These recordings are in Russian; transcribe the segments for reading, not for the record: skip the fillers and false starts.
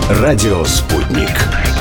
Радио «Спутник».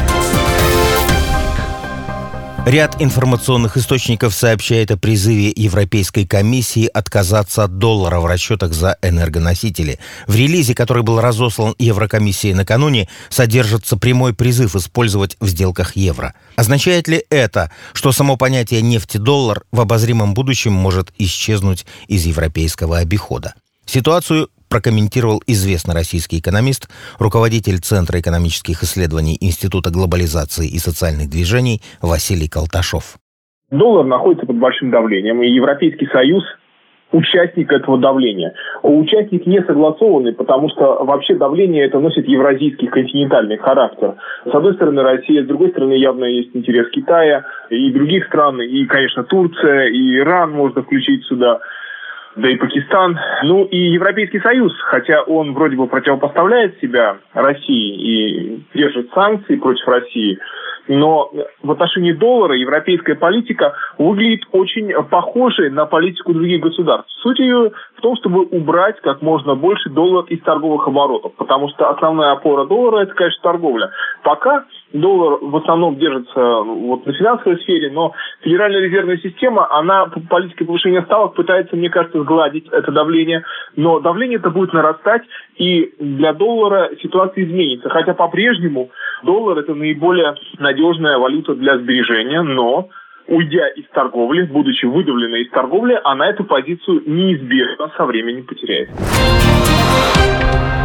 Ряд информационных источников сообщает о призыве Европейской комиссии отказаться от доллара в расчетах за энергоносители. В релизе, который был разослан Еврокомиссией накануне, содержится прямой призыв использовать в сделках евро. Означает ли это, что само понятие «нефтедоллар» в обозримом будущем может исчезнуть из европейского обихода? Ситуацию прокомментировал известный российский экономист, руководитель Центра экономических исследований Института глобализации и социальных движений Василий Колташов. Доллар находится под большим давлением, и Европейский Союз участник этого давления. Участник не согласованный, потому что вообще давление это носит евразийский континентальный характер. С одной стороны Россия, с другой стороны явно есть интерес Китая и других стран, и, конечно, Турция, и Иран можно включить сюда. Да и Пакистан. Ну и Европейский Союз, хотя он вроде бы противопоставляет себя России и держит санкции против России, но в отношении доллара европейская политика выглядит очень похожей на политику других государств. Суть ее в том, чтобы убрать как можно больше доллар из торговых оборотов, потому что основная опора доллара – это, конечно, торговля. Пока доллар в основном держится на финансовой сфере, но Федеральная резервная система, она по политике повышения ставок пытается, мне кажется, сгладить это давление, но давление это будет нарастать, и для доллара ситуация изменится. Хотя по-прежнему доллар это наиболее надежная валюта для сбережения, но уйдя из торговли, будучи выдавленной из торговли, она эту позицию неизбежно со временем потеряет.